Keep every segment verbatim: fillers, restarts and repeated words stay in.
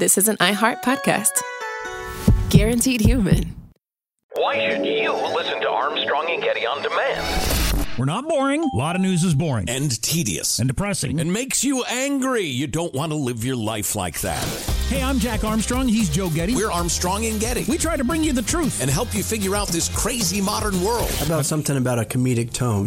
this is an iHeart podcast. Guaranteed Human. Why should you listen to Armstrong and Getty on demand? We're not boring. A lot of news is boring. And tedious. And depressing. And makes you angry. You don't want to live your life like that. Hey, I'm Jack Armstrong. He's Joe Getty. We're Armstrong and Getty. We try to bring you the truth. And help you figure out this crazy modern world. How about something about a comedic tone?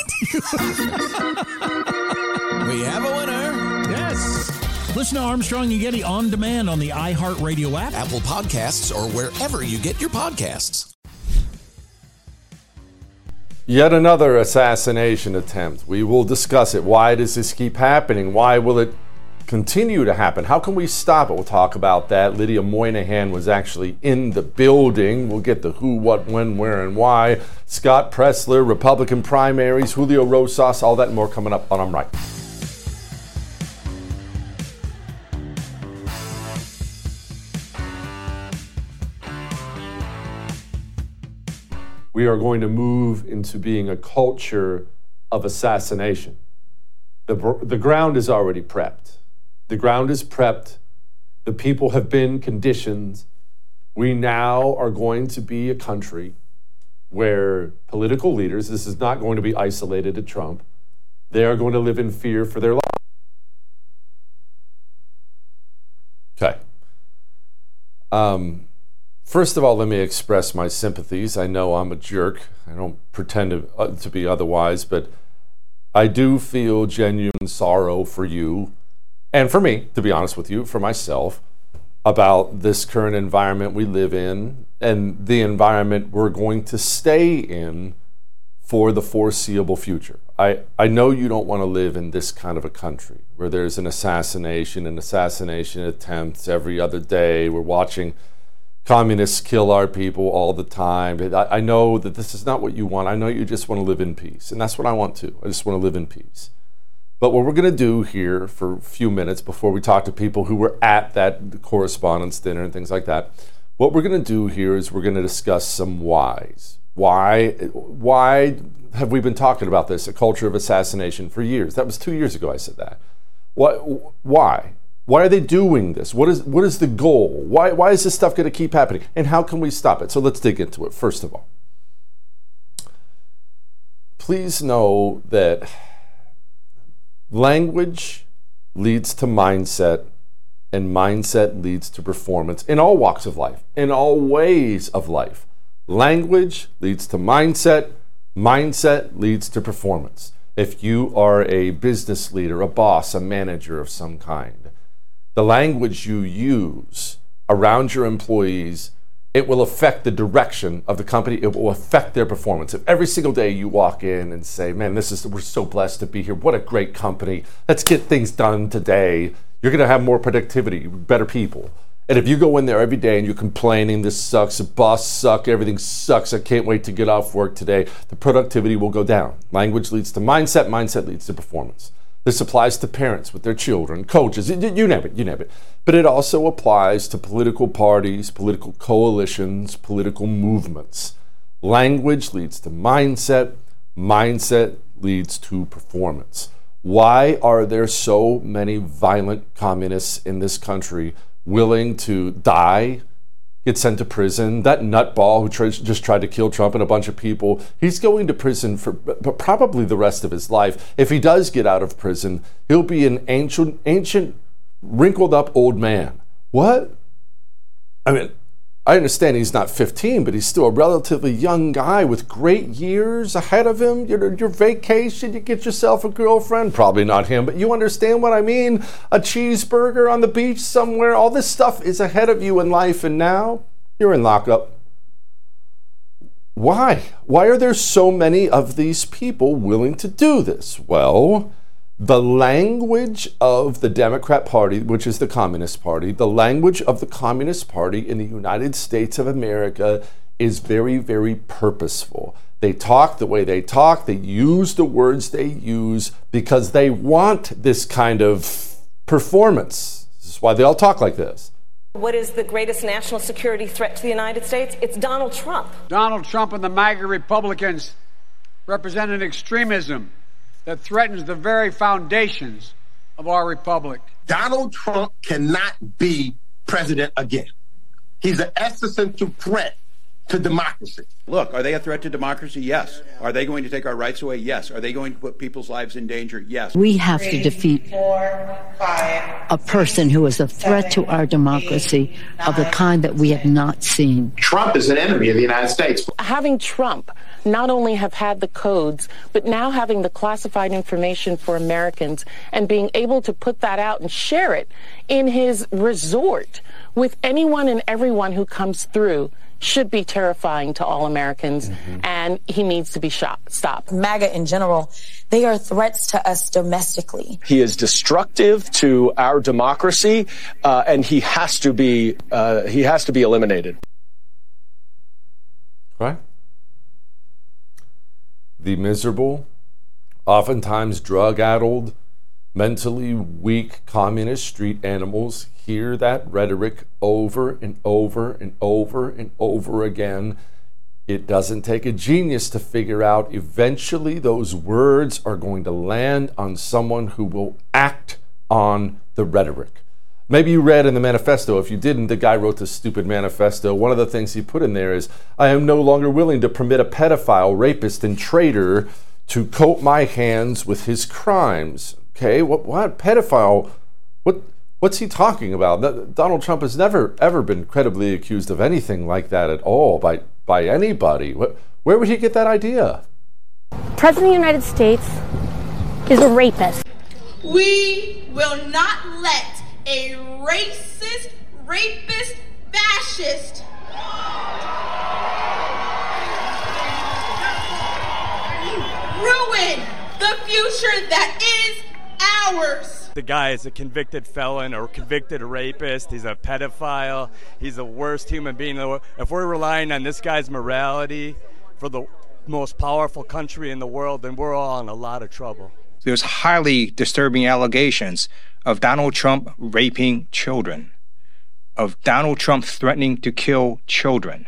We have a winner. Yes. Listen to Armstrong and Getty on demand on the iHeartRadio app, Apple Podcasts, or wherever you get your podcasts. Yet another assassination attempt. We will discuss it. Why does this keep happening? Why will it continue to happen? How can we stop it? We'll talk about that. Lydia Moynihan was actually in the building. We'll get the who, what, when, where, and why. Scott Presler, Republican primaries, Julio Rosas, all that and more coming up on I'm Right. We are going to move into being a culture of assassination. The, the ground is already prepped. The ground is prepped. The people have been conditioned. We now are going to be a country where political leaders, this is not going to be isolated to Trump, they are going to live in fear for their lives. Okay. Um... First of all, let me express my sympathies. I know I'm a jerk. I don't pretend to, uh, to be otherwise, but I do feel genuine sorrow for you and for me, to be honest with you, for myself, about this current environment we live in and the environment we're going to stay in for the foreseeable future. I, I know you don't want to live in this kind of a country where there's an assassination and assassination attempts every other day. We're watching communists kill our people all the time. I, I know that this is not what you want. I know you just want to live in peace. And that's what I want too. I just want to live in peace. But what we're going to do here for a few minutes before we talk to people who were at that correspondence dinner and things like that, what we're going to do here is we're going to discuss some whys. Why, why have we been talking about this, a culture of assassination, for years? That was two years ago I said that. What, why? Why are they doing this? What is what is the goal? Why why is this stuff going to keep happening? And how can we stop it? So let's dig into it. First of all, please know that language leads to mindset, and mindset leads to performance in all walks of life, in all ways of life. Language leads to mindset, mindset leads to performance. If you are a business leader, a boss, a manager of some kind, the language you use around your employees, it will affect the direction of the company. It will affect their performance. If every single day you walk in and say, man, this is, we're so blessed to be here. What a great company. Let's get things done today. You're going to have more productivity, better people. And if you go in there every day and you're complaining, this sucks, the boss sucks, everything sucks, I can't wait to get off work today, the productivity will go down. Language leads to mindset, mindset leads to performance. This applies to parents with their children, coaches, you name it, you name it. But it also applies to political parties, political coalitions, political movements. Language leads to mindset, mindset leads to performance. Why are there so many violent communists in this country willing to die, get sent to prison? That nutball who tries, just tried to kill Trump and a bunch of people, he's going to prison for probably the rest of his life. If he does get out of prison, he'll be an ancient, ancient, wrinkled up old man. What? I mean, I understand he's not fifteen, but he's still a relatively young guy with great years ahead of him. Your, your vacation, you get yourself a girlfriend, probably not him, but you understand what I mean? A cheeseburger on the beach somewhere, all this stuff is ahead of you in life, and now you're in lockup. Why? Why are there so many of these people willing to do this? Well, the language of the Democrat Party, which is the Communist Party, the language of the Communist Party in the United States of America is very, very purposeful. They talk the way they talk, they use the words they use because they want this kind of performance. This is why they all talk like this. What is the greatest national security threat to the United States? It's Donald Trump. Donald Trump and the MAGA Republicans represent an extremism that threatens the very foundations of our republic. Donald Trump cannot be president again. He's an existential threat to democracy. Look, are they a threat to democracy? Yes. Are they going to take our rights away? Yes. Are they going to put people's lives in danger? Yes. We have to defeat a person who is a threat to our democracy of the kind that we have not seen. Trump is an enemy of the United States. Having Trump not only have had the codes, but now having the classified information for Americans and being able to put that out and share it in his resort with anyone and everyone who comes through should be terrifying to all Americans, mm-hmm. and he needs to be shot, stopped. MAGA in general, they are threats to us domestically. He is destructive to our democracy, uh, and he has to be uh, he has to be eliminated. Right? The miserable, oftentimes drug-addled, mentally weak communist street animals hear that rhetoric over and over and over and over again. It doesn't take a genius to figure out eventually those words are going to land on someone who will act on the rhetoric. Maybe you read in the manifesto. If you didn't, the guy wrote this stupid manifesto. One of the things he put in there is, I am no longer willing to permit a pedophile, rapist, and traitor to coat my hands with his crimes. Okay, what, what pedophile, what, what's he talking about? Donald Trump has never, ever been credibly accused of anything like that at all by, by anybody. What, where would he get that idea? President of the United States is a rapist. We will not let a racist, rapist, fascist ruin the future that is ours. The guy is a convicted felon or convicted rapist. He's a pedophile. He's the worst human being in the world. If we're relying on this guy's morality for the most powerful country in the world, then we're all in a lot of trouble. There's highly disturbing allegations of Donald Trump raping children, of Donald Trump threatening to kill children.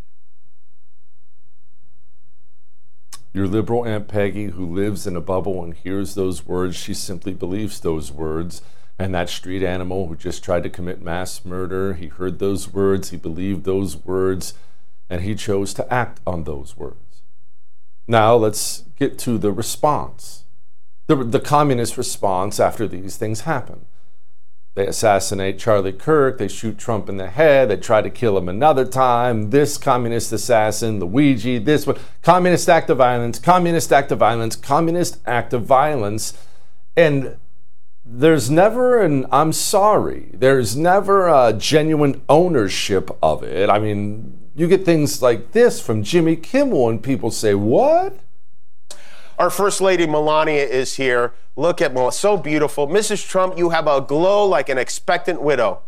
Your liberal Aunt Peggy, who lives in a bubble and hears those words, she simply believes those words. And that street animal who just tried to commit mass murder, he heard those words, he believed those words, and he chose to act on those words. Now let's get to the response. The, the communist response after these things happen. They assassinate Charlie Kirk, they shoot Trump in the head, they try to kill him another time, this communist assassin, Luigi, this one, communist act of violence, communist act of violence, communist act of violence, and there's never an I'm sorry, there's never a genuine ownership of it. I mean, you get things like this from Jimmy Kimmel and people say, what? Our First Lady Melania is here. Look at Melania, so beautiful. Missus Trump, you have a glow like an expectant widow.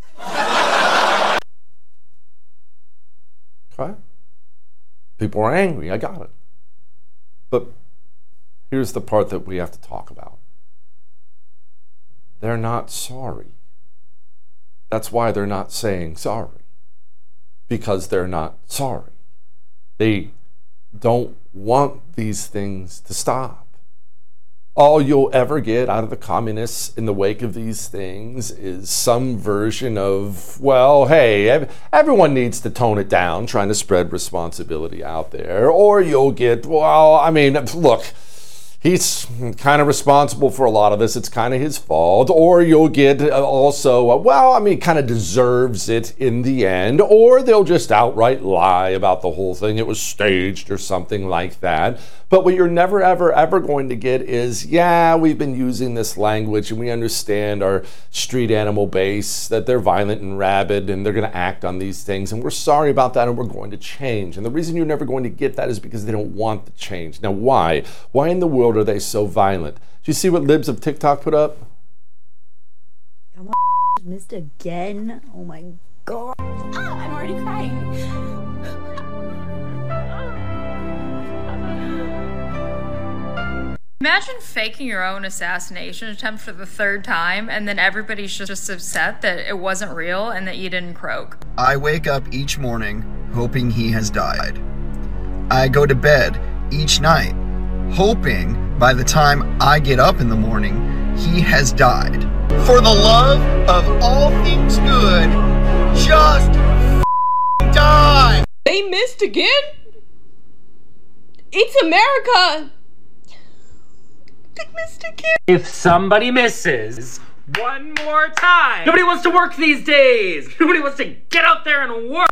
Okay. People are angry, I got it. But here's the part that we have to talk about. They're not sorry. That's why they're not saying sorry. Because they're not sorry. They don't want these things to stop. All you'll ever get out of the communists in the wake of these things is some version of, well, hey, everyone needs to tone it down, trying to spread responsibility out there. Or you'll get, well, I mean, look, he's kind of responsible for a lot of this. It's kind of his fault. Or you'll get also, well, I mean, kind of deserves it in the end. Or they'll just outright lie about the whole thing. It was staged or something like that. But what you're never, ever, ever going to get is, yeah, we've been using this language and we understand our street animal base, that they're violent and rabid and they're going to act on these things. And we're sorry about that and we're going to change. And the reason you're never going to get that is because they don't want the change. Now, why? Why in the world are they so violent? Do you see what libs of TikTok put up? Come on, missed again. Oh my God. Oh, I'm already crying. Imagine faking your own assassination attempt for the third time and then everybody's just upset that it wasn't real and that you didn't croak. I wake up each morning hoping he has died. I go to bed each night hoping by the time I get up in the morning he has died. For the love of all things good, They missed again? It's America. They missed again. If somebody misses one more time, nobody wants to work these days. Nobody wants to get out there and work.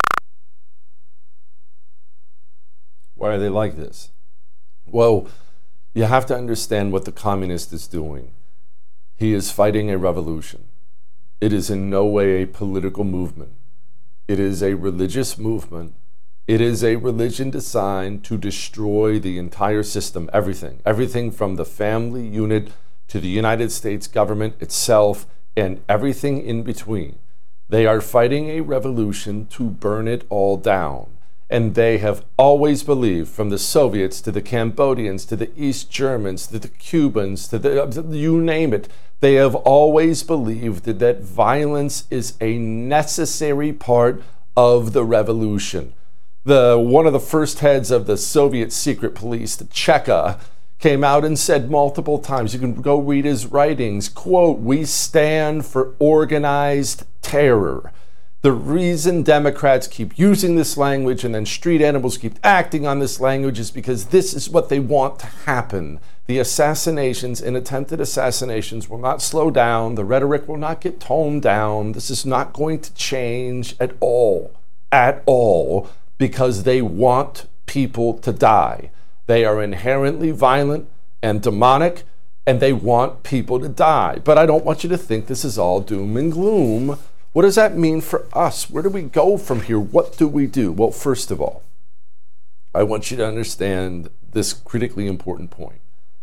Why are they like this? Well, you have to understand what the communist is doing. He is fighting a revolution. It is in no way a political movement. It is a religious movement. It is a religion designed to destroy the entire system, everything. Everything from the family unit to the United States government itself and everything in between. They are fighting a revolution to burn it all down. And they have always believed, from the Soviets to the Cambodians to the East Germans to the Cubans to the, you name it, they have always believed that violence is a necessary part of the revolution. The, one of the first heads of the Soviet secret police, the Cheka, came out and said multiple times, you can go read his writings, quote, "We stand for organized terror." The reason Democrats keep using this language and then street animals keep acting on this language is because this is what they want to happen. The assassinations and attempted assassinations will not slow down. The rhetoric will not get toned down. This is not going to change at all, at all, because they want people to die. They are inherently violent and demonic, and they want people to die. But I don't want you to think this is all doom and gloom. What does that mean for us? Where do we go from here? What do we do? Well, first of all, I want you to understand this critically important point.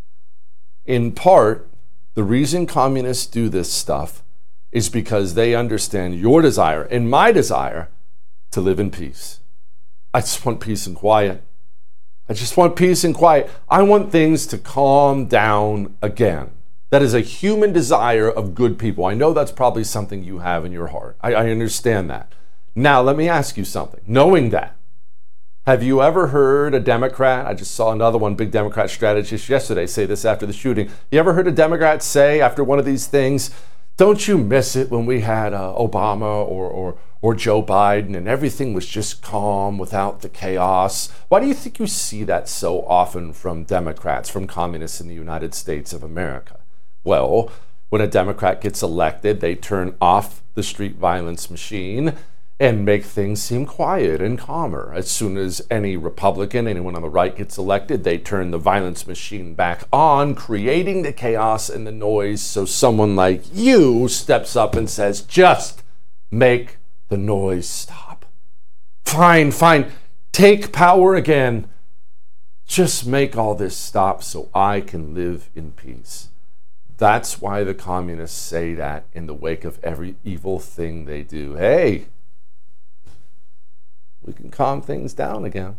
In part, the reason communists do this stuff is because they understand your desire and my desire to live in peace. I just want peace and quiet. I just want peace and quiet. I want things to calm down again. That is a human desire of good people. I know that's probably something you have in your heart. I, I understand that. Now, let me ask you something. Knowing that, have you ever heard a Democrat, I just saw another one, big Democrat strategist yesterday, say this after the shooting. You ever heard a Democrat say after one of these things, don't you miss it when we had uh, Obama or, or, or Joe Biden and everything was just calm without the chaos? Why do you think you see that so often from Democrats, from communists in the United States of America? Well, when a Democrat gets elected, they turn off the street violence machine and make things seem quiet and calmer. As soon as any Republican, anyone on the right gets elected, they turn the violence machine back on, creating the chaos and the noise so someone like you steps up and says, just make the noise stop. Fine, fine, take power again. Just make all this stop so I can live in peace. That's why the communists say that in the wake of every evil thing they do. Hey, we can calm things down again.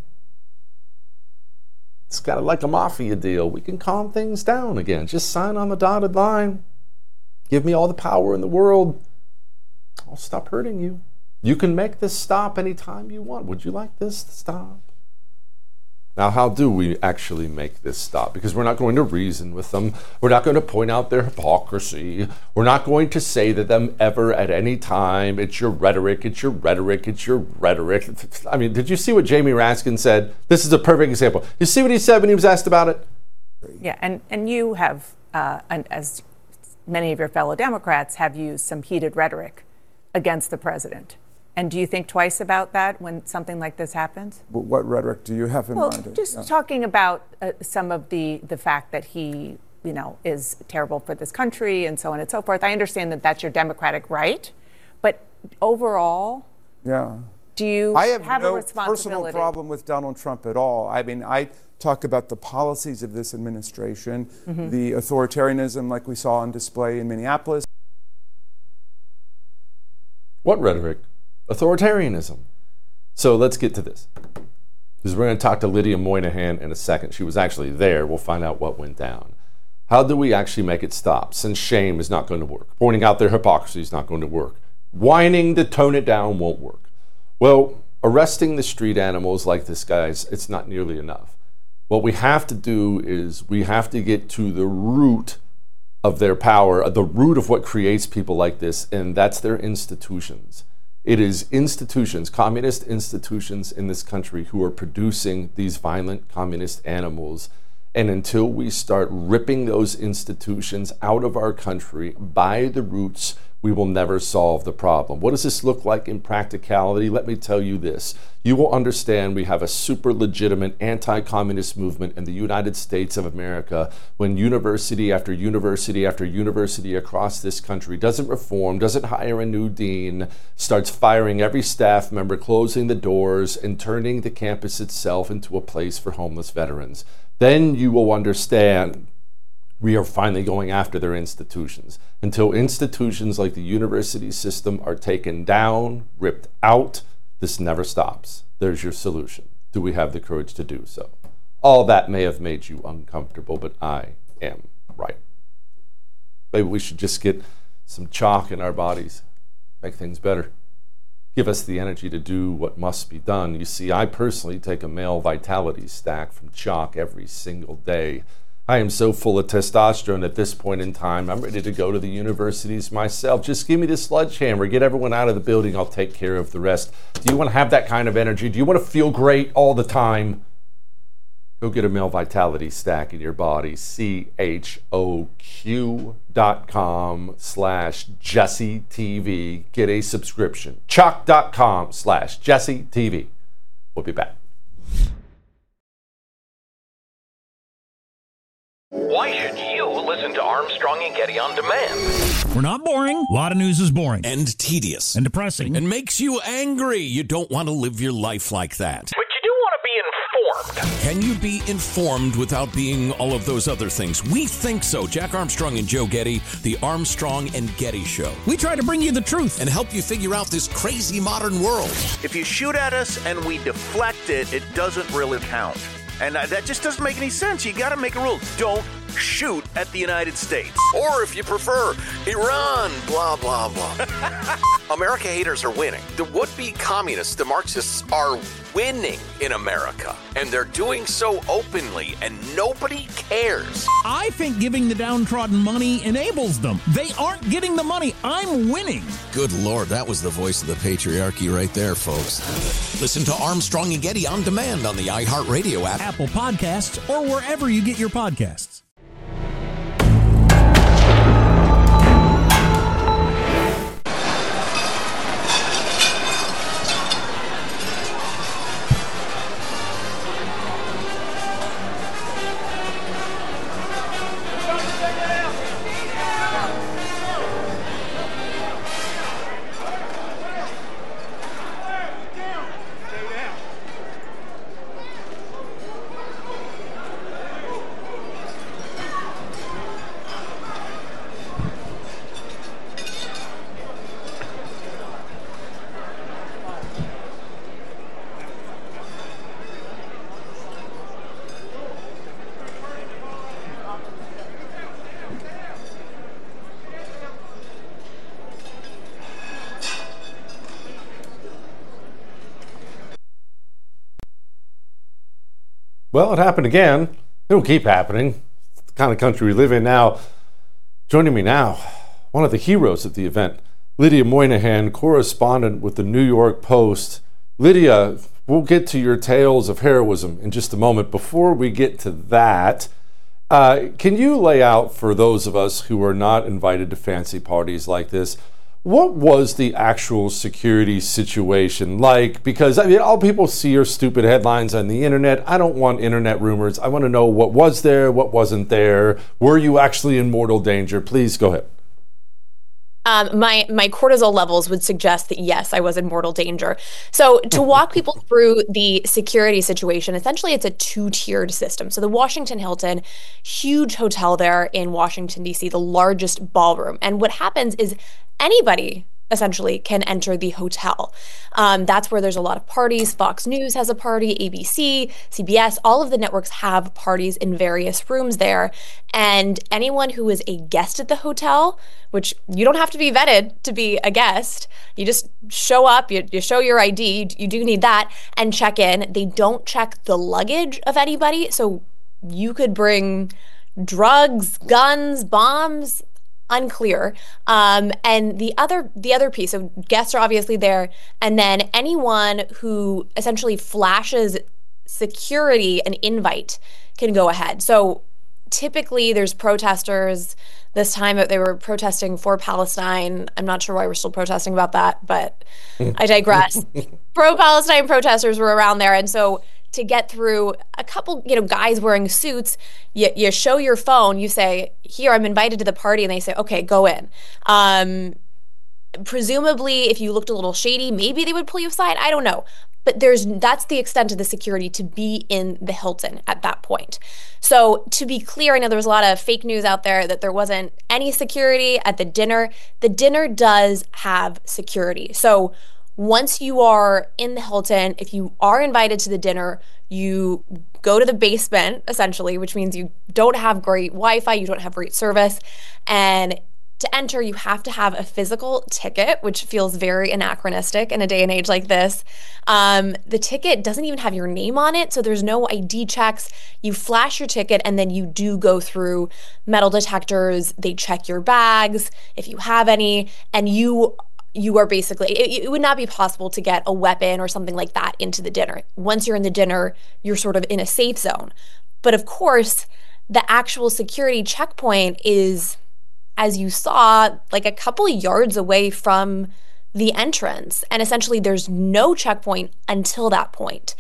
It's kind of like a mafia deal. We can calm things down again. Just sign on the dotted line. Give me all the power in the world. I'll stop hurting you. You can make this stop anytime you want. Would you like this to stop? Now, how do we actually make this stop? Because we're not going to reason with them. We're not going to point out their hypocrisy. We're not going to say to them ever at any time, it's your rhetoric, it's your rhetoric, it's your rhetoric. I mean, did you see what Jamie Raskin said? This is a perfect example. You see what he said when he was asked about it? Yeah, and, and you have, uh, and as many of your fellow Democrats, have used some heated rhetoric against the president. And do you think twice about that when something like this happens? What rhetoric do you have in well, mind? Just yeah. talking about uh, some of the, the fact that he, you know, is terrible for this country and so on and so forth. I understand that that's your democratic right, but overall, yeah, do you I have, have no a responsibility? personal problem with Donald Trump at all. I mean, I talk about the policies of this administration, mm-hmm. the authoritarianism like we saw on display in Minneapolis. What rhetoric? Authoritarianism. So let's get to this, because we're going to talk to Lydia Moynihan in a second. She was actually there. We'll find out what went down. How do we actually make it stop? Since shame is not going to work. Pointing out their hypocrisy is not going to work. Whining to tone it down won't work. Well, arresting the street animals like this, guys, it's not nearly enough. What we have to do is we have to get to the root of their power, the root of what creates people like this, and that's their institutions. It is institutions, communist institutions in this country who are producing these violent communist animals. And until we start ripping those institutions out of our country by the roots, we will never solve the problem. What does this look like in practicality? Let me tell you this. You will understand we have a super legitimate anti-communist movement in the United States of America when university after university after university across this country doesn't reform, doesn't hire a new dean, starts firing every staff member, closing the doors, and turning the campus itself into a place for homeless veterans. Then you will understand we are finally going after their institutions. Until institutions like the university system are taken down, ripped out, this never stops. There's your solution. Do we have the courage to do so? All that may have made you uncomfortable, but I am right. Maybe we should just get some chalk in our bodies, make things better. Give us the energy to do what must be done. You see, I personally take a male vitality stack from chalk every single day. I am so full of testosterone at this point in time, I'm ready to go to the universities myself. Just give me the sledgehammer, get everyone out of the building, I'll take care of the rest. Do you want to have that kind of energy? Do you want to feel great all the time? Go get a male vitality stack in your body, C H O Q dot com slash Jesse T V. Get a subscription. Chalk dot com slash Jesse T V. We'll be back. Why should you listen to Armstrong and Getty on demand? We're not boring. A lot of news is boring. And tedious. And depressing. And makes you angry. You don't want to live your life like that. But you do want to be informed. Can you be informed without being all of those other things? We think so. Jack Armstrong and Joe Getty, the Armstrong and Getty Show. We try to bring you the truth. And help you figure out this crazy modern world. If you shoot at us and we deflect it, it doesn't really count. And uh, that just doesn't make any sense. You got to make a rule. Don't shoot at the United States. Or if you prefer, Iran, blah, blah, blah. America haters are winning. The would-be communists, the Marxists, are winning in America. And they're doing so openly, and nobody cares. I think giving the downtrodden money enables them. They aren't getting the money. I'm winning. Good Lord, that was the voice of the patriarchy right there, folks. Listen to Armstrong and Getty on demand on the iHeartRadio app, Apple Podcasts, or wherever you get your podcasts. Well, it happened again. It'll keep happening. It's the kind of country we live in now. Joining me now, one of the heroes at the event, Lydia Moynihan, correspondent with the New York Post. Lydia, we'll get to your tales of heroism in just a moment. Before we get to that, uh, can you lay out for those of us who are not invited to fancy parties like this, what was the actual security situation like? Because I mean, all people see are stupid headlines on the internet. I don't want internet rumors. I want to know what was there, what wasn't there. Were you actually in mortal danger? Please go ahead. Um, my my cortisol levels would suggest that, yes, I was in mortal danger. So to walk people through the security situation, essentially it's a two-tiered system. So the Washington Hilton, huge hotel there in Washington, D C, the largest ballroom. And what happens is anybody essentially can enter the hotel. Um, that's where there's a lot of parties. Fox News has a party, A B C, C B S, all of the networks have parties in various rooms there. And anyone who is a guest at the hotel, which you don't have to be vetted to be a guest, you just show up, you, you show your I D, you, you do need that, and check in. They don't check the luggage of anybody, so you could bring drugs, guns, bombs, unclear. Um, and the other the other piece, so guests are obviously there, and then anyone who essentially flashes security an invite can go ahead. So typically there's protesters. This time they were protesting for Palestine. I'm not sure why we're still protesting about that, but I digress. Pro-Palestine protesters were around there, and so to get through a couple, you know, guys wearing suits, you, you show your phone, you say, here, I'm invited to the party, and they say, okay, go in. Um, presumably, if you looked a little shady, maybe they would pull you aside. I don't know. But there's that's the extent of the security to be in the Hilton at that point. So to be clear, I know there was a lot of fake news out there that there wasn't any security at the dinner. The dinner does have security. So once you are in the Hilton, if you are invited to the dinner, you go to the basement, essentially, which means you don't have great Wi-Fi, you don't have great service. And to enter, you have to have a physical ticket, which feels very anachronistic in a day and age like this. Um, the ticket doesn't even have your name on it, so there's no I D checks. You flash your ticket, and then you do go through metal detectors. They check your bags, if you have any, and you you are basically, it, it would not be possible to get a weapon or something like that into the dinner. Once you're in the dinner, you're sort of in a safe zone. But of course, the actual security checkpoint is, as you saw, like a couple of yards away from the entrance. And essentially there's no checkpoint until that point.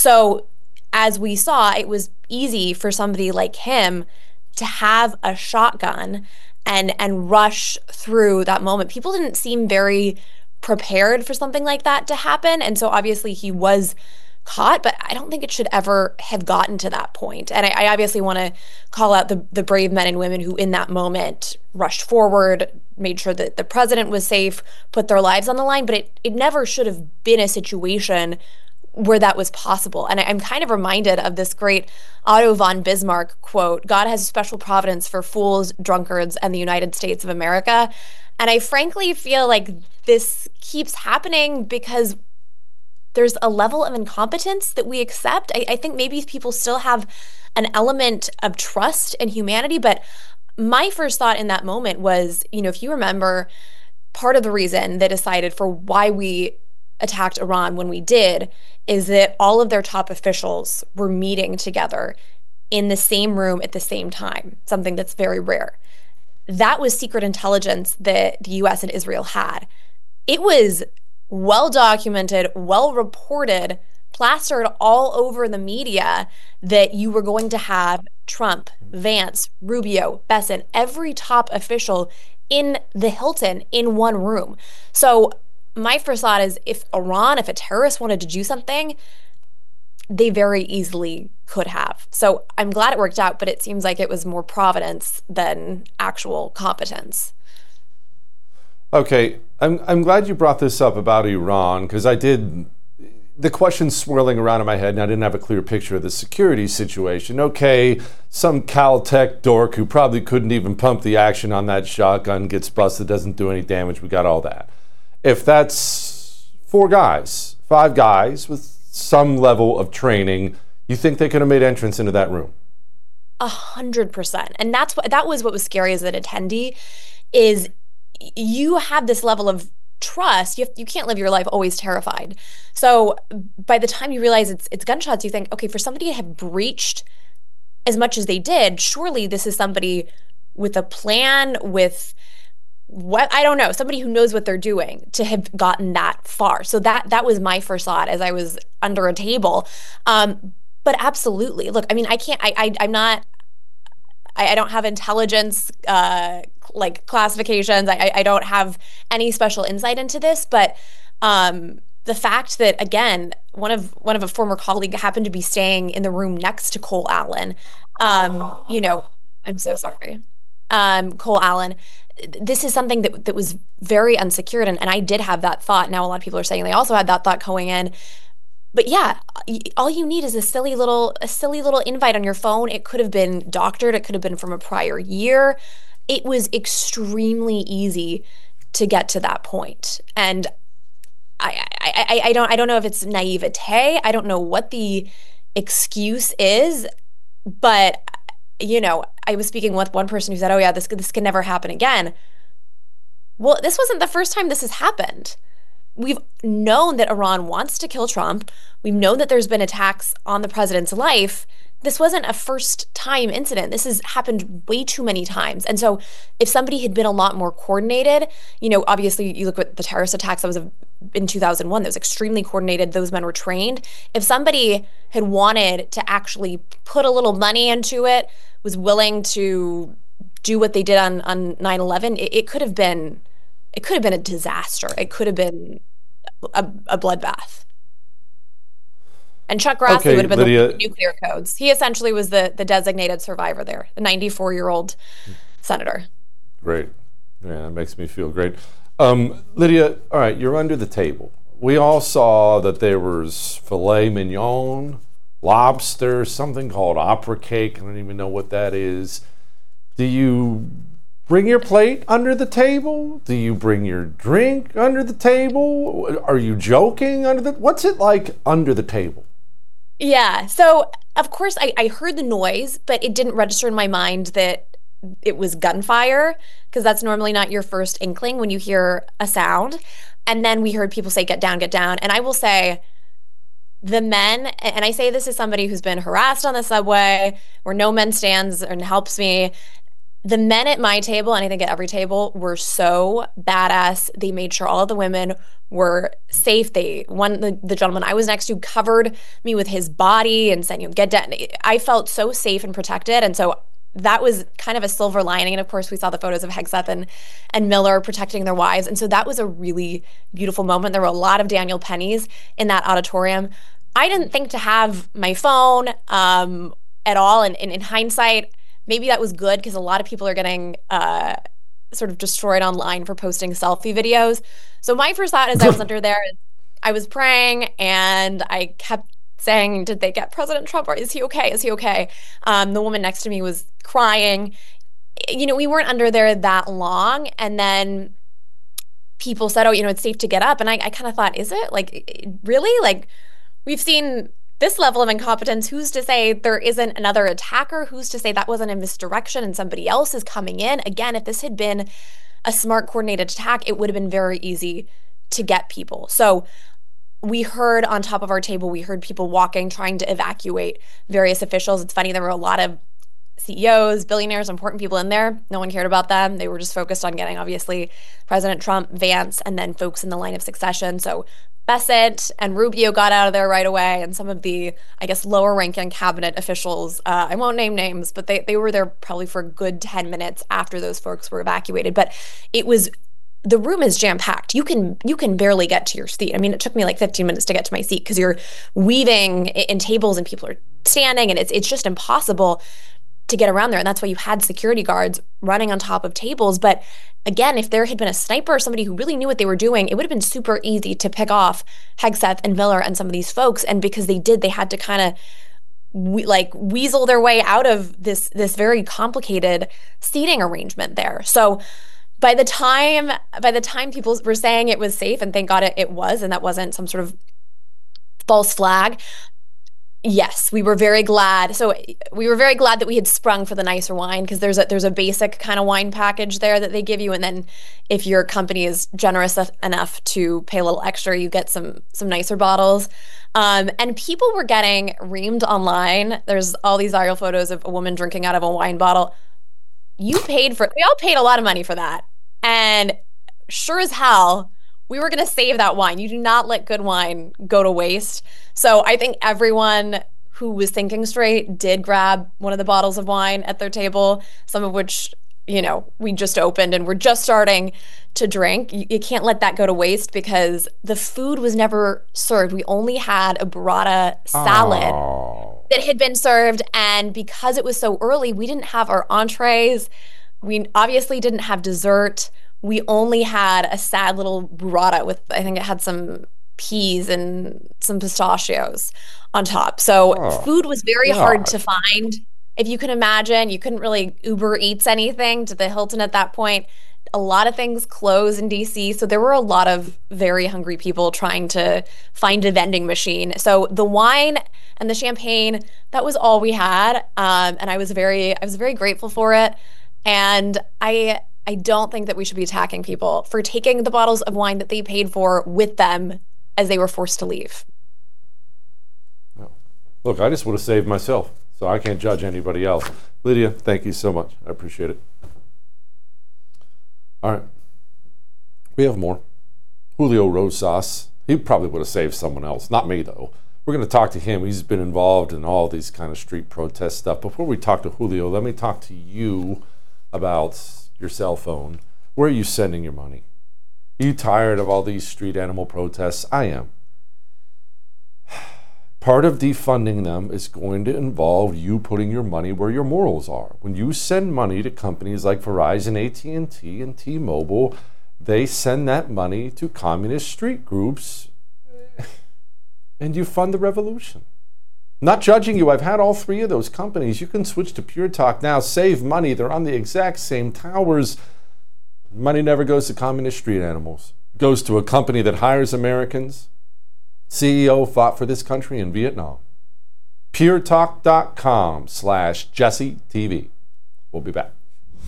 So as we saw, it was easy for somebody like him to have a shotgun and and rush through that moment. People didn't seem very prepared for something like that to happen. And so obviously he was caught, but I don't think it should ever have gotten to that point. And I, I obviously want to call out the, the brave men and women who in that moment rushed forward, made sure that the president was safe, put their lives on the line, but it, it never should have been a situation where that was possible. And I, I'm kind of reminded of this great Otto von Bismarck quote, God has a special providence for fools, drunkards, and the United States of America. And I frankly feel like this keeps happening because there's a level of incompetence that we accept. I, I think maybe people still have an element of trust and humanity, but my first thought in that moment was, you know, if you remember, part of the reason they decided for why we attacked Iran when we did is that all of their top officials were meeting together in the same room at the same time, something that's very rare. That was secret intelligence that the U S and Israel had. It was well documented, well reported, plastered all over the media that you were going to have Trump, Vance, Rubio, Bessent, every top official in the Hilton in one room. So my first thought is if Iran, if a terrorist wanted to do something, they very easily could have. So I'm glad it worked out, but it seems like it was more providence than actual competence. Okay, I'm I'm glad you brought this up about Iran, because I did, the question's swirling around in my head and I didn't have a clear picture of the security situation. Okay, some Caltech dork who probably couldn't even pump the action on that shotgun gets busted, doesn't do any damage, we got all that. If that's four guys, five guys with some level of training, you think they could have made entrance into that room? A hundred percent. And that's what, that was what was scary as an attendee, is you have this level of trust. You have, you can't live your life always terrified. So by the time you realize it's it's gunshots, you think, okay, for somebody to have breached as much as they did, surely this is somebody with a plan, with what, I don't know, somebody who knows what they're doing to have gotten that far. So that that was my first thought as I was under a table. Um, but absolutely, look, I mean, I can't, I, I I'm not, I, I don't have intelligence uh, like classifications. I, I don't have any special insight into this, but um, the fact that, again, one of one of a former colleague happened to be staying in the room next to Cole Allen. Um, you know, I'm so sorry, um, Cole Allen. This is something that that was very unsecured, and, and I did have that thought. Now a lot of people are saying they also had that thought going in. But yeah, all you need is a silly little a silly little invite on your phone. It could have been doctored. It could have been from a prior year. It was extremely easy to get to that point. And I, I, I, I don't I don't know if it's naivete. I don't know what the excuse is, but you know, I was speaking with one person who said, oh yeah, this, this can never happen again. Well, this wasn't the first time this has happened. We've known that Iran wants to kill Trump. We've known that there's been attacks on the president's life. This wasn't a first time incident. This has happened way too many times. And so if somebody had been a lot more coordinated, you know, obviously you look at the terrorist attacks that was in two thousand one, that was extremely coordinated. Those men were trained. If somebody had wanted to actually put a little money into it, was willing to do what they did on, on nine eleven, it, it could have been, it could have been a disaster. It could have been a, a bloodbath. And Chuck Grassley Okay, would have been Lydia. the one with the nuclear codes. He essentially was the, the designated survivor there, the ninety-four-year-old senator. Great. Yeah, that makes me feel great. Um, Lydia, all right, you're under the table. We all saw that there was filet mignon, lobster, something called opera cake. I don't even know what that is. Do you bring your plate under the table? Do you bring your drink under the table? Are you joking under the... What's it like under the table? Yeah. So, of course, I, I heard the noise, but it didn't register in my mind that it was gunfire, because that's normally not your first inkling when you hear a sound. And then we heard people say, get down, get down. And I will say, the men, and I say this as somebody who's been harassed on the subway, where no men stands and helps me, the men at my table, and I think at every table, were so badass. They made sure all of the women were safe. They, one, the, the gentleman I was next to covered me with his body and said, you know, get down. I felt so safe and protected. And so that was kind of a silver lining. And of course, we saw the photos of Hegseth and, and Miller protecting their wives. And so that was a really beautiful moment. There were a lot of Daniel Pennies in that auditorium. I didn't think to have my phone um, at all. And, and in hindsight, maybe that was good, because a lot of people are getting uh, sort of destroyed online for posting selfie videos. So my first thought as I was under there is I was praying and I kept saying, did they get President Trump, or is he okay? Is he okay? Um, the woman next to me was crying. You know, we weren't under there that long. And then people said, oh, you know, it's safe to get up. And I, I kind of thought, is it? Like, really? Like, we've seen this level of incompetence. Who's to say there isn't another attacker? Who's to say that wasn't a misdirection and somebody else is coming in? Again, if this had been a smart, coordinated attack, it would have been very easy to get people. So we heard on top of our table, we heard people walking, trying to evacuate various officials. It's funny, there were a lot of C E Os, billionaires, important people in there. No one cared about them. They were just focused on getting, obviously, President Trump, Vance, and then folks in the line of succession. So Bessent and Rubio got out of there right away, and some of the, I guess, lower-ranking cabinet officials, uh, I won't name names, but they, they were there probably for a good ten minutes after those folks were evacuated. But it was, the room is jam-packed. You can you can barely get to your seat. I mean, it took me like fifteen minutes to get to my seat, because you're weaving in tables and people are standing, and it's it's just impossible to get around there. And that's why you had security guards running on top of tables. But again, if there had been a sniper or somebody who really knew what they were doing, it would have been super easy to pick off Hegseth and Miller and some of these folks. And because they did, they had to kind of we, like weasel their way out of this this very complicated seating arrangement there. So by the time by the time people were saying it was safe, and thank God it, it was, and that wasn't some sort of false flag, yes, we were very glad. So we were very glad that we had sprung for the nicer wine, because there's a there's a basic kind of wine package there that they give you, and then if your company is generous enough to pay a little extra, you get some some nicer bottles. Um, and people were getting reamed online. There's all these viral photos of a woman drinking out of a wine bottle. You paid for, we all paid a lot of money for that, and sure as hell, we were going to save that wine. You do not let good wine go to waste. So I think everyone who was thinking straight did grab one of the bottles of wine at their table, some of which, you know, we just opened and we're just starting to drink. You, you can't let that go to waste, because the food was never served. We only had a burrata salad oh. that had been served. And because it was so early, we didn't have our entrees. We obviously didn't have dessert. We only had a sad little burrata with, I think it had some peas and some pistachios on top. So oh, food was very God. hard to find. If you can imagine, you couldn't really Uber Eats anything to the Hilton at that point. a lot of things closed in D C, so there were a lot of very hungry people trying to find a vending machine. So the wine and the champagne, that was all we had, um, and I was very, I was very grateful for it. And I, I don't think that we should be attacking people for taking the bottles of wine that they paid for with them as they were forced to leave. Look, I just would have saved myself, so I can't judge anybody else. Lydia, thank you so much. I appreciate it. All right. We have more. Julio Rosas. He probably would have saved someone else. Not me, though. We're going to talk to him. He's been involved in all these kind of street protest stuff. Before we talk to Julio, let me talk to you about your cell phone. Where are you sending your money? Are you tired of all these street animal protests? I am. Part of defunding them is going to involve you putting your money where your morals are. When you send money to companies like Verizon, A T and T, and T-Mobile, they send that money to communist street groups, and you fund the revolution. Not judging you. I've had all three of those companies. You can switch to Pure Talk now. Save money. They're on the exact same towers. Money never goes to communist street animals. It goes to a company that hires Americans. C E O fought for this country in Vietnam. puretalk.com slash Jesse TV. We'll be back.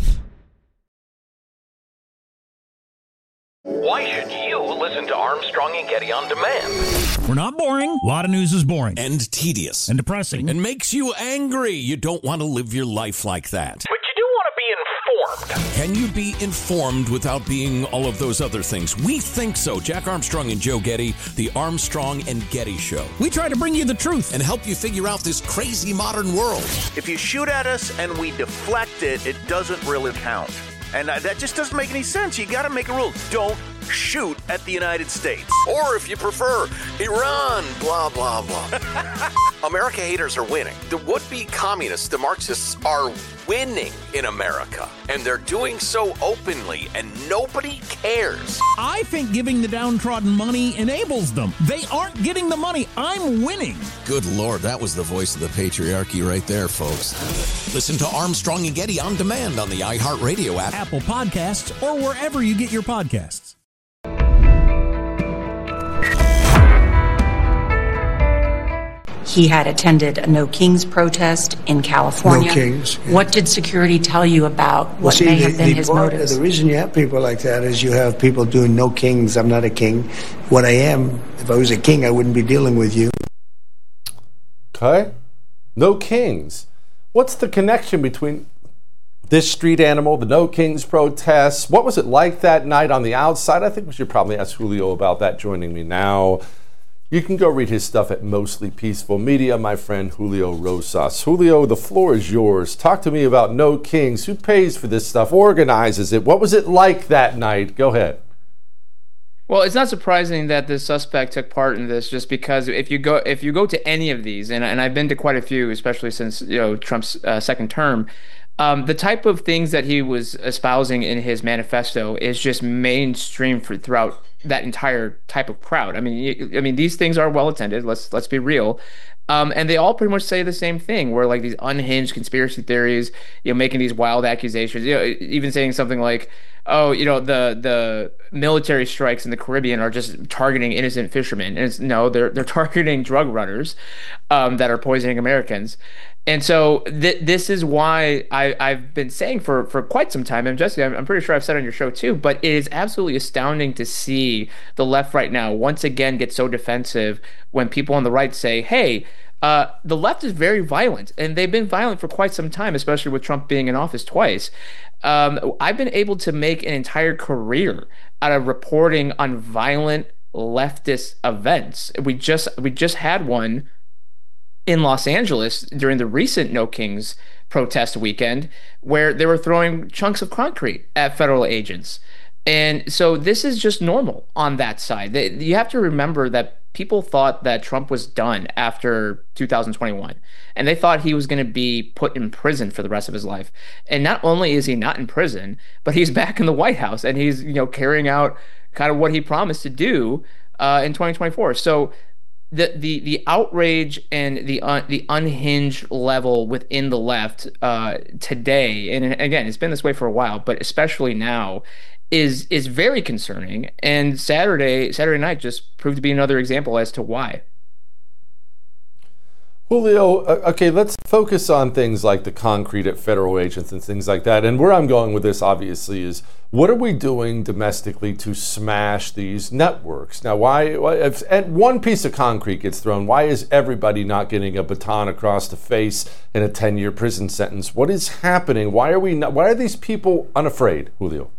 Why should you listen to Armstrong and Getty on demand? We're not boring. A lot of news is boring. And tedious. And depressing. And makes you angry. You don't want to live your life like that. But you do want to be informed. Can you be informed without being all of those other things? We think so. Jack Armstrong and Joe Getty, the Armstrong and Getty Show. We try to bring you the truth and help you figure out this crazy modern world. If you shoot at us and we deflect it, it doesn't really count. And that just doesn't make any sense. You got to make a rule. Don't shoot at the United States. Or if you prefer, Iran, blah, blah, blah. America haters are winning. The would-be communists, the Marxists, are winning in America. And they're doing so openly, and nobody cares. I think giving the downtrodden money enables them. They aren't getting the money. I'm winning. Good Lord, that was the voice of the patriarchy right there, folks. Listen to Armstrong and Getty on demand on the iHeartRadio app, Apple Podcasts, or wherever you get your podcasts. He had attended a No Kings protest in California. No Kings. Yeah. What did security tell you about what well, see, may the, have been the his part, motives? The reason you have people like that is you have people doing No Kings. I'm not a king. What I am, if I was a king, I wouldn't be dealing with you. Okay. No Kings. What's the connection between this street animal, the No Kings protests? What was it like that night on the outside? I think we should probably ask Julio about that, joining me now. You can go read his stuff at Mostly Peaceful Media, my friend Julio Rosas. Julio, the floor is yours. Talk to me about No Kings. Who pays for this stuff, organizes it? What was it like that night? Go ahead. Well, it's not surprising that this suspect took part in this, just because if you go if you go to any of these, and, and I've been to quite a few, especially since you know Trump's uh, second term, um, the type of things that he was espousing in his manifesto is just mainstream for throughout that entire type of crowd. I mean, I mean these things are well attended. Let's let's be real. Um, and they all pretty much say the same thing, where like these unhinged conspiracy theories, you know, making these wild accusations, you know, even saying something like, oh, you know, the the military strikes in the Caribbean are just targeting innocent fishermen. And it's, no, they're they're targeting drug runners um, that are poisoning Americans. And so th- this is why I, I've been saying for, for quite some time, and Jesse, I'm, I'm pretty sure I've said on your show too, but it is absolutely astounding to see the left right now once again get so defensive when people on the right say, hey, uh, the left is very violent, and they've been violent for quite some time, especially with Trump being in office twice. Um, I've been able to make an entire career out of reporting on violent leftist events. We just we just had one in Los Angeles during the recent No Kings protest weekend, where they were throwing chunks of concrete at federal agents. And so this is just normal on that side. They, you have to remember that people thought that Trump was done after two thousand twenty-one, and they thought he was going to be put in prison for the rest of his life. And not only is he not in prison, but he's back in the White House, and he's, you know, carrying out kind of what he promised to do uh, in twenty twenty-four. So the the the outrage and the un, the unhinged level within the left uh, today, and again, it's been this way for a while, but especially now, is is very concerning. And Saturday Saturday night just proved to be another example as to why. Julio, okay, let's focus on things like the concrete at federal agents and things like that. And where I'm going with this, obviously, is what are we doing domestically to smash these networks? Now, why, if one piece of concrete gets thrown, why is everybody not getting a baton across the face in a ten-year prison sentence? What is happening? Why are we not, why are these people unafraid, Julio?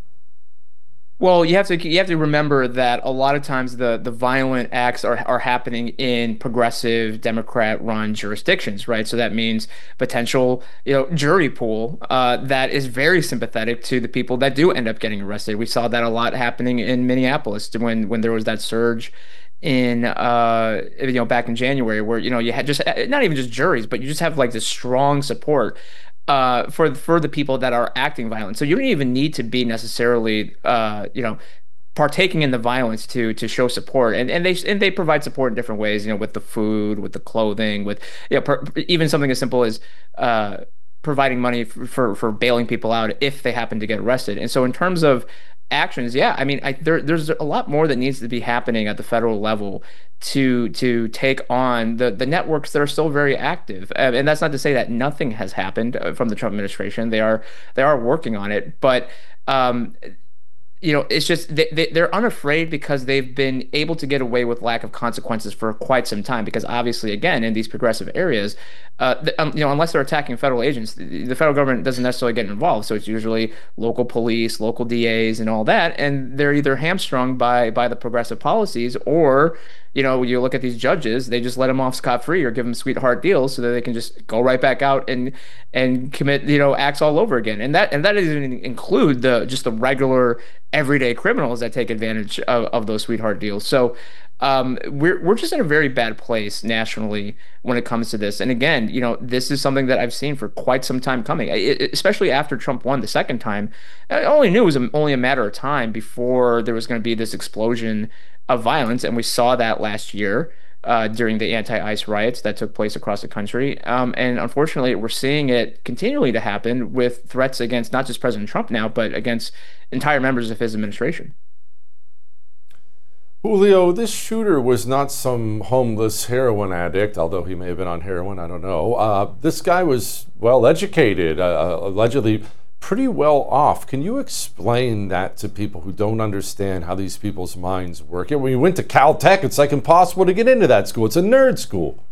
Well, you have to you have to remember that a lot of times the the violent acts are are happening in progressive Democrat-run jurisdictions, right? So that means potential, you know, jury pool uh, that is very sympathetic to the people that do end up getting arrested. We saw that a lot happening in Minneapolis when when there was that surge in uh you know back in January, where you know you had just not even just juries, but you just have like this strong support Uh, for for the people that are acting violent. So you don't even need to be necessarily, uh, you know, partaking in the violence to to show support. And and they and they provide support in different ways. You know, with the food, with the clothing, with you know, per, even something as simple as uh, providing money for, for for bailing people out if they happen to get arrested. And so in terms of actions, yeah, I mean, I, there there's a lot more that needs to be happening at the federal level to to take on the the networks that are still very active. Uh, and that's not to say that nothing has happened from the Trump administration. They are they are working on it, but um, you know, it's just they, they they're unafraid because they've been able to get away with lack of consequences for quite some time. Because obviously, again, in these progressive areas, uh, the, um, you know, unless they're attacking federal agents, the, the federal government doesn't necessarily get involved. So it's usually local police, local D As, and all that, and they're either hamstrung by by the progressive policies, or you know, you look at these judges, they just let them off scot-free or give them sweetheart deals so that they can just go right back out and and commit, you know, acts all over again. And that and that doesn't include the just the regular everyday criminals that take advantage of, of those sweetheart deals. So um, we're we're just in a very bad place nationally when it comes to this. And again, you know, this is something that I've seen for quite some time coming, it, especially after Trump won the second time. I only knew it was only a matter of time before there was going to be this explosion of violence, and we saw that last year uh, during the anti-ICE riots that took place across the country. Um, and unfortunately, we're seeing it continually to happen with threats against not just President Trump now, but against entire members of his administration. Julio, this shooter was not some homeless heroin addict, although he may have been on heroin, I don't know. Uh, this guy was well-educated, uh, allegedly pretty well off. Can you explain that to people who don't understand how these people's minds work? When you went to Caltech, it's like impossible to get into that school. It's a nerd school.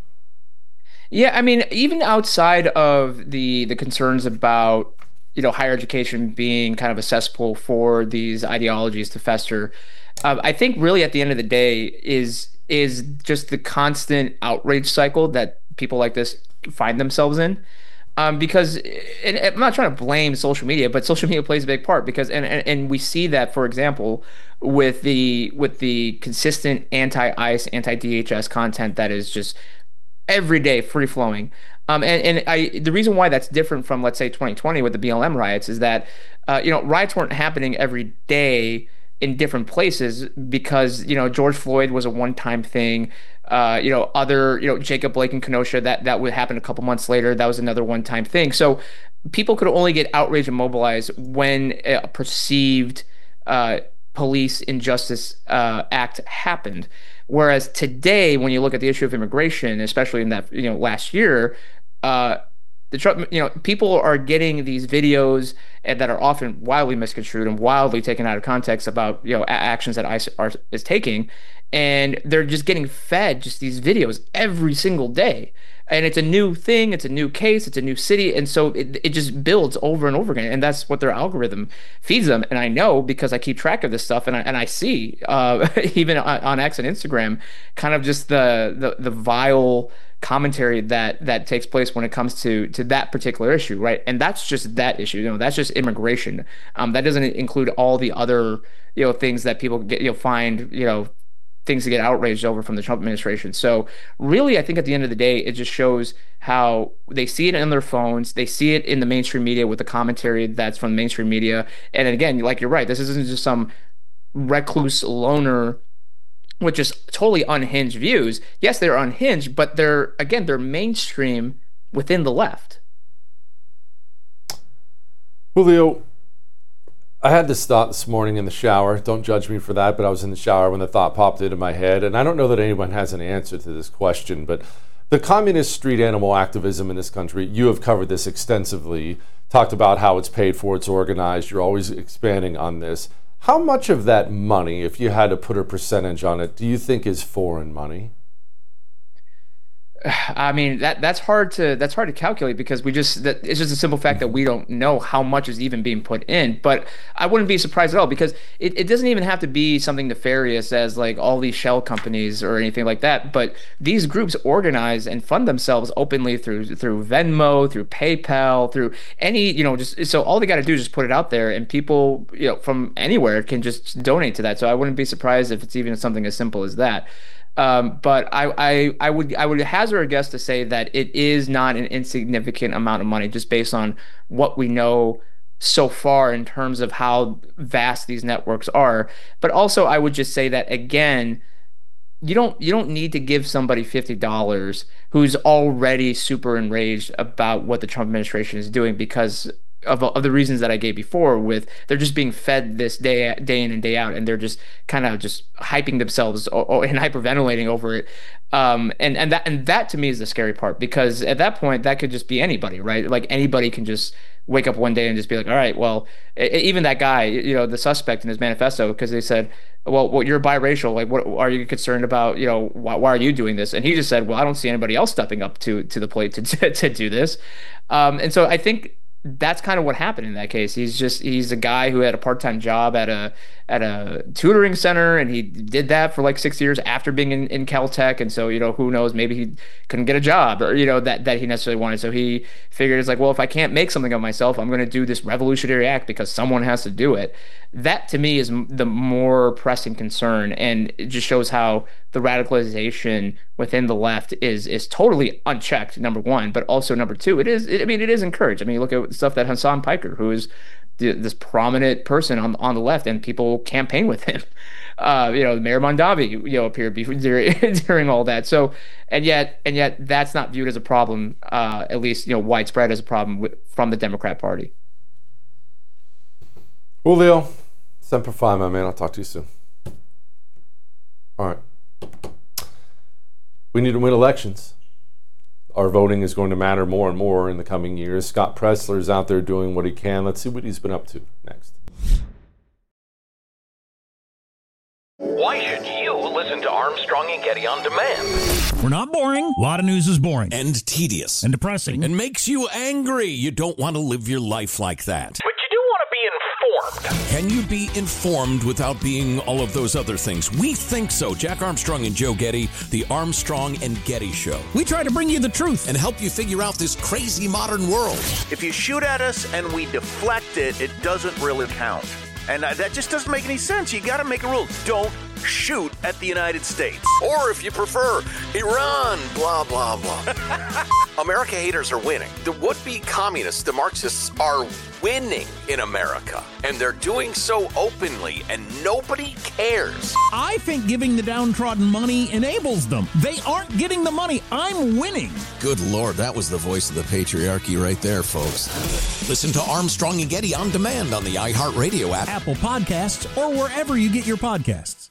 Yeah, I mean, even outside of the the concerns about, you know, higher education being kind of a cesspool for these ideologies to fester, uh, I think really at the end of the day is is just the constant outrage cycle that people like this find themselves in. Um, because and I'm not trying to blame social media, but social media plays a big part because and, and, and we see that, for example, with the with the consistent anti-ICE, anti-D H S content that is just every day free flowing. Um, and and I the reason why that's different from, let's say, twenty twenty with the B L M riots is that uh, you know, riots weren't happening every day in different places because, you know, George Floyd was a one-time thing. Uh, you know, other, you know, Jacob Blake in Kenosha, that that would happen a couple months later. That was another one-time thing. So people could only get outraged and mobilized when a perceived uh, police injustice uh, act happened. Whereas today, when you look at the issue of immigration, especially in that, you know, last year, uh, the Trump, you know, people are getting these videos that are often wildly misconstrued and wildly taken out of context about, you know, actions that ICE are, is taking. And they're just getting fed just these videos every single day. And it's a new thing. It's a new case. It's a new city. And so it, it just builds over and over again. And that's what their algorithm feeds them. And I know because I keep track of this stuff. And I, and I see, uh, even on, on X and Instagram, kind of just the, the, the vile commentary that that takes place when it comes to to that particular issue, right? And that's just that issue. You know, that's just immigration. Um, that doesn't include all the other, you know, things that people get, you know, find, you know, things to get outraged over from the Trump administration. So really, I think at the end of the day, it just shows how they see it in their phones. They see it in the mainstream media with the commentary that's from the mainstream media. And again, like you're right, this isn't just some recluse loner with just totally unhinged views. Yes, they're unhinged, but they're, again, they're mainstream within the left. Julio, I had this thought this morning in the shower. Don't judge me for that, but I was in the shower when the thought popped into my head, and I don't know that anyone has an answer to this question, but the communist street animal activism in this country, you have covered this extensively, talked about how it's paid for, it's organized, you're always expanding on this. How much of that money, if you had to put a percentage on it, do you think is foreign money? I mean, that that's hard to that's hard to calculate because we just that it's just a simple fact that we don't know how much is even being put in. But I wouldn't be surprised at all because it, it doesn't even have to be something nefarious as like all these shell companies or anything like that. But these groups organize and fund themselves openly through through Venmo, through PayPal, through any, you know, just so all they got to do is just put it out there and people, you know, from anywhere can just donate to that. So I wouldn't be surprised if it's even something as simple as that. Um, but I, I, I would I would hazard a guess to say that it is not an insignificant amount of money just based on what we know so far in terms of how vast these networks are. But also I would just say that again, you don't you don't need to give somebody fifty dollars who's already super enraged about what the Trump administration is doing because Of, of the reasons that I gave before, with they're just being fed this day day in and day out, and they're just kind of just hyping themselves or, or, and hyperventilating over it, um, and and that and that to me is the scary part because at that point that could just be anybody, right? Like anybody can just wake up one day and just be like, all right, well, even that guy, you know, the suspect in his manifesto, because they said, well, well, you're biracial, like, what are you concerned about? You know, why, why are you doing this? And he just said, well, I don't see anybody else stepping up to to the plate to to, to do this, um, and so I think that's kind of what happened in that case. He's just he's a guy who had a part-time job at a at a tutoring center, and he did that for like six years after being in, in Caltech. And so, you know, who knows, maybe he couldn't get a job or, you know, that, that he necessarily wanted. So he figured it's like, well, if I can't make something of myself, I'm going to do this revolutionary act because someone has to do it. That to me is the more pressing concern. And it just shows how the radicalization within the left is is totally unchecked, number one, but also number two, it is, it, I mean, it is encouraged. I mean, you look at stuff that Hassan Piker, who is this prominent person on on the left, and people campaign with him. Uh, you know, Mayor Mondavi, you know, appeared before, during, during all that. So, and yet, and yet, that's not viewed as a problem, uh, at least, you know, widespread as a problem with, from the Democrat Party. Julio, Semper Fi, my man. I'll talk to you soon. All right. We need to win elections. Our voting is going to matter more and more in the coming years. Scott Presler is out there doing what he can. Let's see what he's been up to next. Why should you listen to Armstrong and Getty on demand? We're not boring. A lot of news is boring. And tedious. And depressing. And makes you angry. You don't want to live your life like that. But you do want to be informed. Can you be informed without being all of those other things? We think so. Jack Armstrong and Joe Getty, the Armstrong and Getty Show. We try to bring you the truth and help you figure out this crazy modern world. If you shoot at us and we deflect it, it doesn't really count. And uh, that just doesn't make any sense. You got to make a rule. Don't shoot at the United States. Or if you prefer, Iran, blah, blah, blah. America haters are winning. The would-be communists, the Marxists, are winning in America. And they're doing so openly, and nobody cares. I think giving the downtrodden money enables them. They aren't getting the money. I'm winning. Good Lord, that was the voice of the patriarchy right there, folks. Listen to Armstrong and Getty on demand on the iHeartRadio app, Apple Podcasts, or wherever you get your podcasts.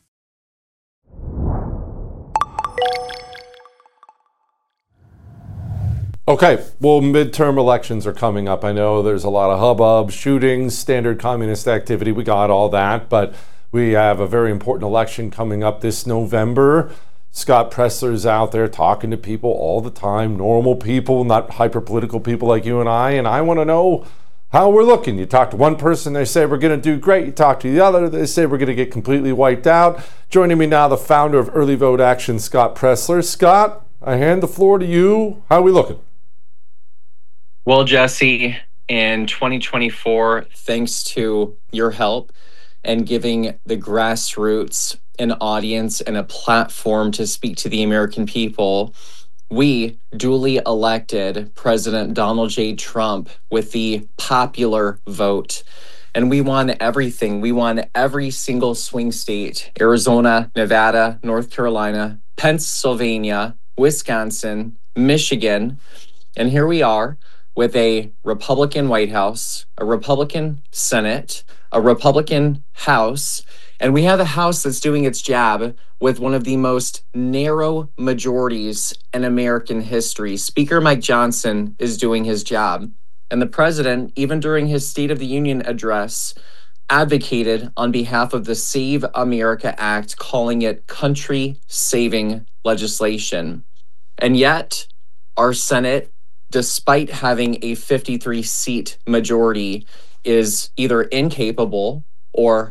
Okay, well, midterm elections are coming up. I know there's a lot of hubbub, shootings, standard communist activity. We got all that, but we have a very important election coming up this November. Scott Presler's out there talking to people all the time, normal people, not hyper-political people like you and I, and I want to know how we're looking. You talk to one person, they say we're going to do great. You talk to the other, they say we're going to get completely wiped out. Joining me now, the founder of Early Vote Action, Scott Presler. Scott, I hand the floor to you. How are we looking? Well, Jesse, in twenty twenty-four, thanks to your help and giving the grassroots an audience and a platform to speak to the American people, we duly elected President Donald J. Trump with the popular vote. And we won everything. We won every single swing state: Arizona, Nevada, North Carolina, Pennsylvania, Wisconsin, Michigan. And here we are with a Republican White House, a Republican Senate, a Republican House, and we have a House that's doing its job with one of the most narrow majorities in American history. Speaker Mike Johnson is doing his job. And the president, even during his State of the Union address, advocated on behalf of the Save America Act, calling it country-saving legislation. And yet, our Senate, despite having a fifty-three seat majority, is either incapable or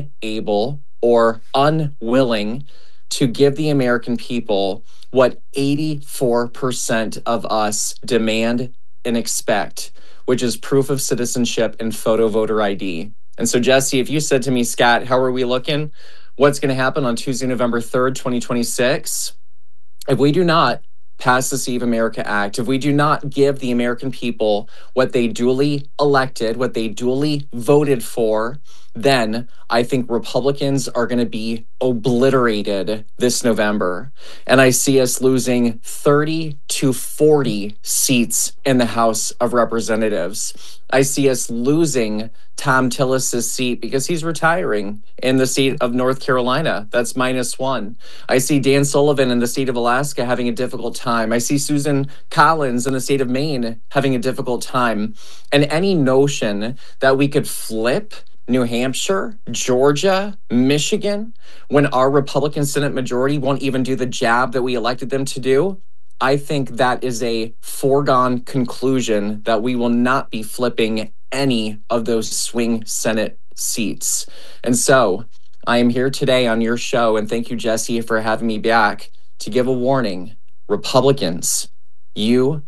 unable or unwilling to give the American people what eighty-four percent of us demand and expect, which is proof of citizenship and photo voter I D. And so, Jesse, if you said to me, Scott, how are we looking? What's going to happen on Tuesday, November third, twenty twenty-six? If we do not pass the Save America Act, if we do not give the American people what they duly elected, what they duly voted for, then I think Republicans are going to be obliterated this November. And I see us losing thirty to forty seats in the House of Representatives. I see us losing Tom Tillis's seat because he's retiring in the state of North Carolina. That's minus one. I see Dan Sullivan in the state of Alaska having a difficult time. I see Susan Collins in the state of Maine having a difficult time. And any notion that we could flip New Hampshire, Georgia, Michigan, when our Republican Senate majority won't even do the job that we elected them to do, I think that is a foregone conclusion that we will not be flipping any of those swing Senate seats. And so I am here today on your show, and thank you, Jesse, for having me back, to give a warning. Republicans, you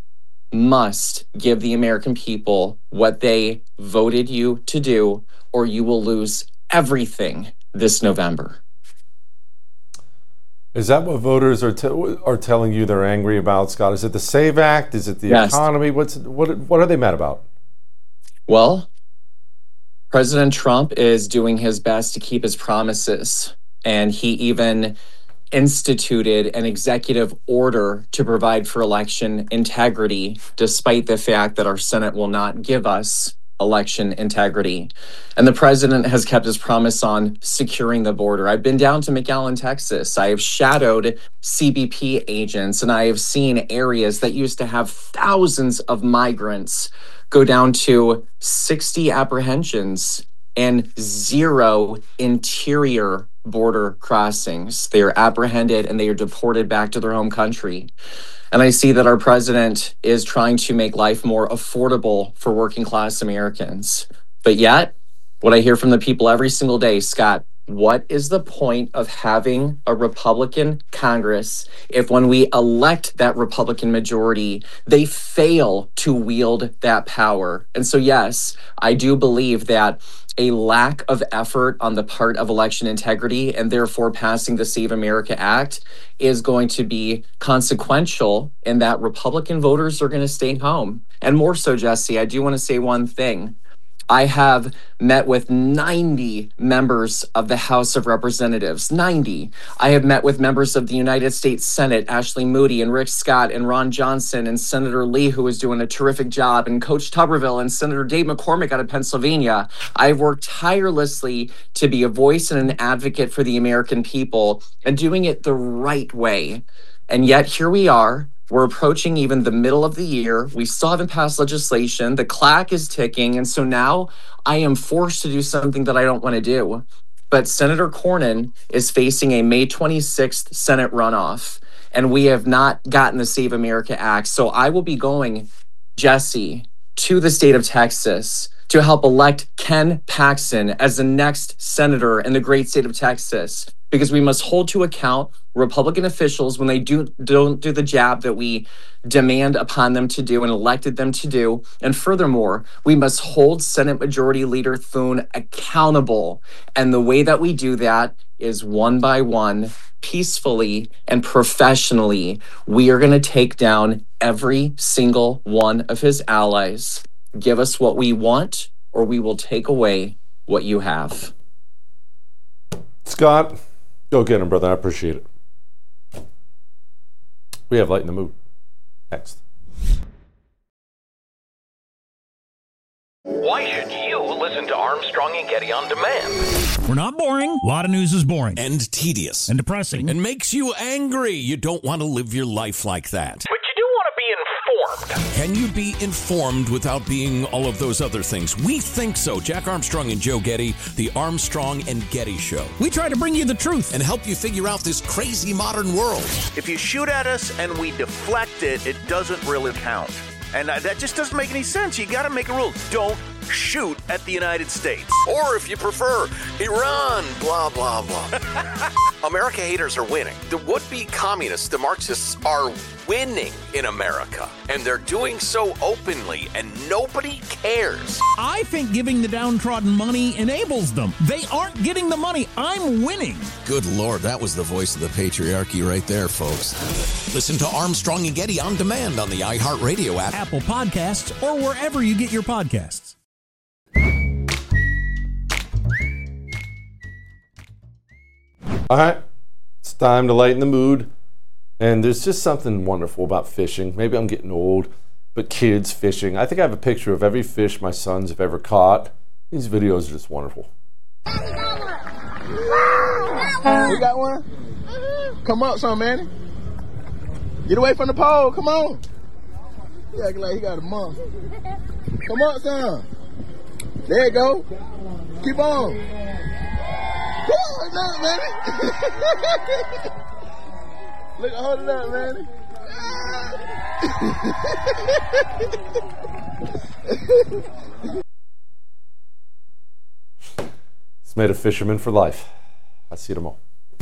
must give the American people what they voted you to do, or you will lose everything this November. Is that what voters are te- are telling you they're angry about, Scott? Is it the SAVE Act? Is it the Yes. economy? What's what? What are they mad about? Well, President Trump is doing his best to keep his promises, and he even instituted an executive order to provide for election integrity, despite the fact that our Senate will not give us election integrity. And the president has kept his promise on securing the border. I've been down to McAllen, Texas. I have shadowed C B P agents, and I have seen areas that used to have thousands of migrants go down to sixty apprehensions and zero interior border crossings. They are apprehended and they are deported back to their home country. And I see that our president is trying to make life more affordable for working class Americans. But yet, what I hear from the people every single day, Scott, what is the point of having a Republican Congress if when we elect that Republican majority, they fail to wield that power? And so, yes, I do believe that a lack of effort on the part of election integrity and therefore passing the Save America Act is going to be consequential in that Republican voters are going to stay home. And more so, Jesse, I do want to say one thing. I have met with ninety members of the House of Representatives, ninety. I have met with members of the United States Senate, Ashley Moody and Rick Scott and Ron Johnson and Senator Lee, who is doing a terrific job, and Coach Tuberville and Senator Dave McCormick out of Pennsylvania. I've worked tirelessly to be a voice and an advocate for the American people and doing it the right way. And yet here we are. We're approaching even the middle of the year. We still haven't passed legislation. The clock is ticking. And so now I am forced to do something that I don't want to do. But Senator Cornyn is facing a May twenty-sixth Senate runoff, and we have not gotten the Save America Act. So I will be going, Jesse, to the state of Texas to help elect Ken Paxton as the next senator in the great state of Texas, because we must hold to account Republican officials when they do, don't do the job that we demand upon them to do and elected them to do. And furthermore, we must hold Senate Majority Leader Thune accountable. And the way that we do that is one by one, peacefully and professionally. We are going to take down every single one of his allies. Give us what we want, or we will take away what you have. Scott, go get him, brother. I appreciate it. We have Light in the Mood. Next. Why should you listen to Armstrong and Getty on demand? We're not boring. A lot of news is boring. And tedious. And depressing. And makes you angry. You don't want to live your life like that. But you do want to be informed. Can you be informed without being all of those other things? We think so. Jack Armstrong and Joe Getty, the Armstrong and Getty Show. We try to bring you the truth and help you figure out this crazy modern world. If you shoot at us and we deflect it, it doesn't really count. And uh, that just doesn't make any sense. You got to make a rule. Don't shoot at the United States. Or if you prefer, Iran, blah, blah, blah. America haters are winning. The would-be communists, the Marxists, are winning in America. And they're doing so openly, and nobody cares. I think giving the downtrodden money enables them. They aren't getting the money. I'm winning. Good Lord, that was the voice of the patriarchy right there, folks. Listen to Armstrong and Getty on demand on the iHeartRadio app, Apple Podcasts, or wherever you get your podcasts. All right, it's time to lighten the mood. And there's just something wonderful about fishing. Maybe I'm getting old, but kids fishing. I think I have a picture of every fish my sons have ever caught. These videos are just wonderful. You got one? Come up, son, man. Get away from the pole. Come on. He acting like he got a mom. Come up, son. There you go. Keep on. Hold it up, man. Look, hold it up, man. It's made a fisherman for life. I see them all.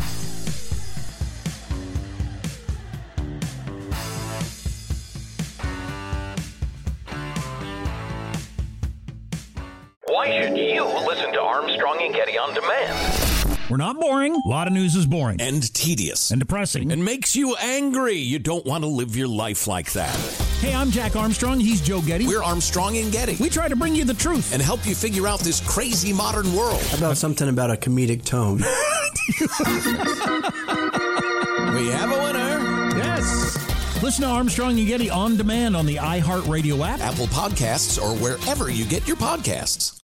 Why should you listen to Armstrong and Getty on demand? We're not boring. A lot of news is boring. And tedious. And depressing. And makes you angry. You don't want to live your life like that. Hey, I'm Jack Armstrong. He's Joe Getty. We're Armstrong and Getty. We try to bring you the truth and help you figure out this crazy modern world. How about something about a comedic tone? We have a winner. Yes. Listen to Armstrong and Getty on demand on the iHeartRadio app, Apple Podcasts, or wherever you get your podcasts.